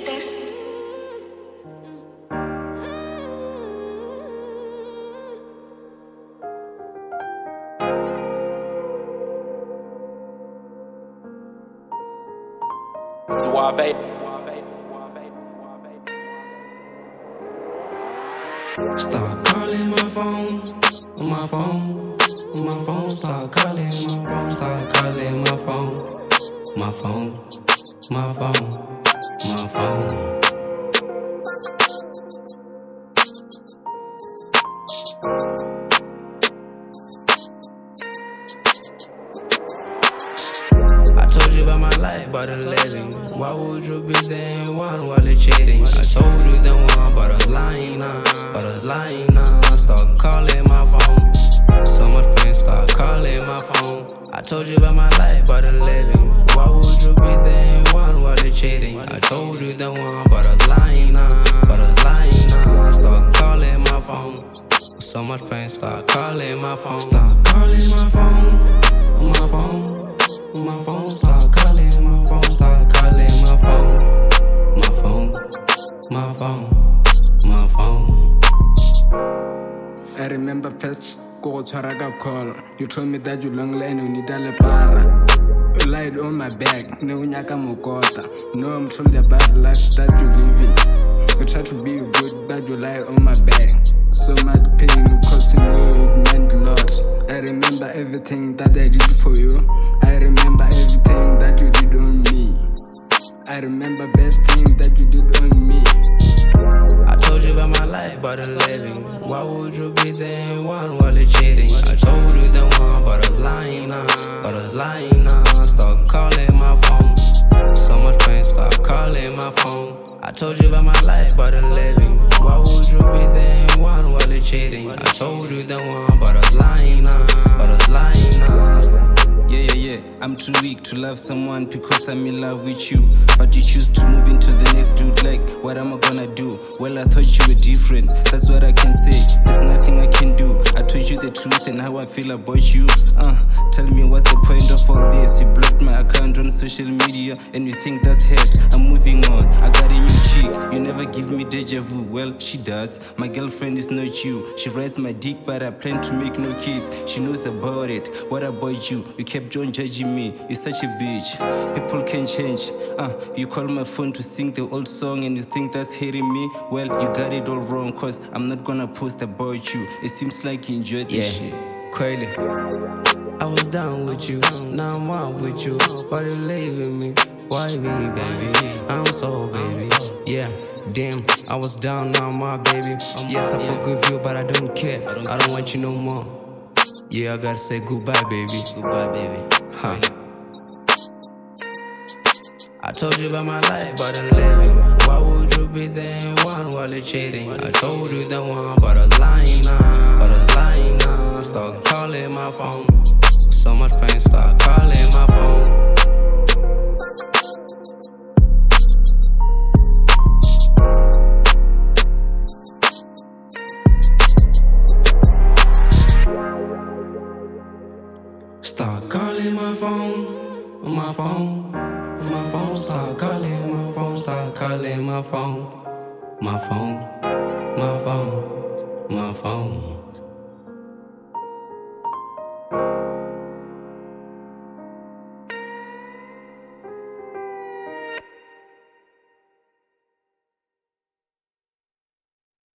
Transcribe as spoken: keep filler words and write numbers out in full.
Beats. Suave. Start calling my phone, my phone, my phone. Start calling my phone, start calling my phone, my phone, my phone, my phone. I told you about my life, about eleven. Why would you be there in one while it's cheating? I told you that one, but I was lying now, but I was lying now. Start calling my phone, so much pain. Start calling my phone. I told you about my life, about eleven. Why would you be there in one while it's cheating? I told you that one, but I was lying now, but I was lying now. Start calling my phone, so much pain. Start calling my phone, start calling my phone, my phone. My phone, start calling my phone, start calling my phone, my phone, my phone, my phone. I remember first go charaga call. You told me that you long line you need a para. You lied on my back, no nyaka mokota. No, I'm from the bad life that you living. You try to be good, but you lie on my back. So much pain, costing you, it meant a lot. I remember everything that I did for you. I remember everything that you did on me. I remember bad things that you did on me. I told you about my life, about eleven. Why would you be there in one while it's cheating? I told you that one, but I was lying now, but I was lying now. Start calling my phone, so much pain. Start calling my phone. I told you about my life, about eleven. Why would you be there in one while it's cheating? I told you that one, but I was lying now, but I was lying now. Yeah, yeah, yeah, I'm too weak to love someone because I'm in love with you. But you choose to move into the next dude, like, what am I gonna do? Well, I thought you were different, that's what I can say. There's nothing I can do. I told you the truth and how I feel about you. Uh, tell me what's the point of all this? You blocked my account on social media and you think that's hate. I'm moving on, I got a new chick. You never give me deja vu, well, she does. My girlfriend is not you. She rides my dick, but I plan to make no kids. She knows about it. What about you? You kept on judging me, you're such a bitch. People can change. Uh, you call my phone to sing the old song and you think that's hating me? Well, you got it all wrong, cause I'm not gonna post about you. It seems like you enjoyed this Yeah, shit. crazy. I was down with you, now I'm out with you. Why you leaving me? Why me, baby? I'm so baby. Yeah, damn, I was down, now I'm my baby. Yes, I forgive you, but I don't care. I don't want you no more. Yeah, I gotta say goodbye, baby. Goodbye, baby. Huh. I told you about my life, about eleven. Why would you be there in one while it's cheating? I told you that one, but I was lying now, but I was lying now. Start calling my phone, so much pain. Start calling my phone. Start calling my phone, my phone, my phone. Start calling my phone, start calling my phone, my phone, my phone, my phone.